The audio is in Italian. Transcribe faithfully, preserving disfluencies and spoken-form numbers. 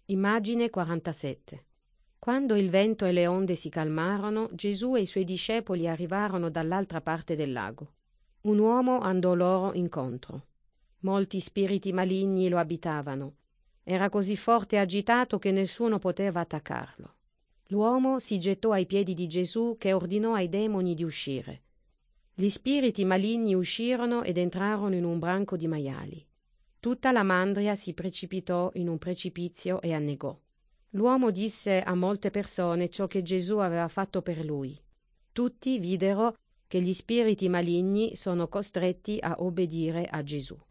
Immagine quarantasette. Quando il vento e le onde si calmarono, Gesù e i suoi discepoli arrivarono dall'altra parte del lago. Un uomo andò loro incontro. Molti spiriti maligni lo abitavano. Era così forte e agitato che nessuno poteva attaccarlo. L'uomo si gettò ai piedi di Gesù, che ordinò ai demoni di uscire. Gli spiriti maligni uscirono ed entrarono in un branco di maiali. Tutta la mandria si precipitò in un precipizio e annegò. L'uomo disse a molte persone ciò che Gesù aveva fatto per lui. Tutti videro che gli spiriti maligni sono costretti a obbedire a Gesù.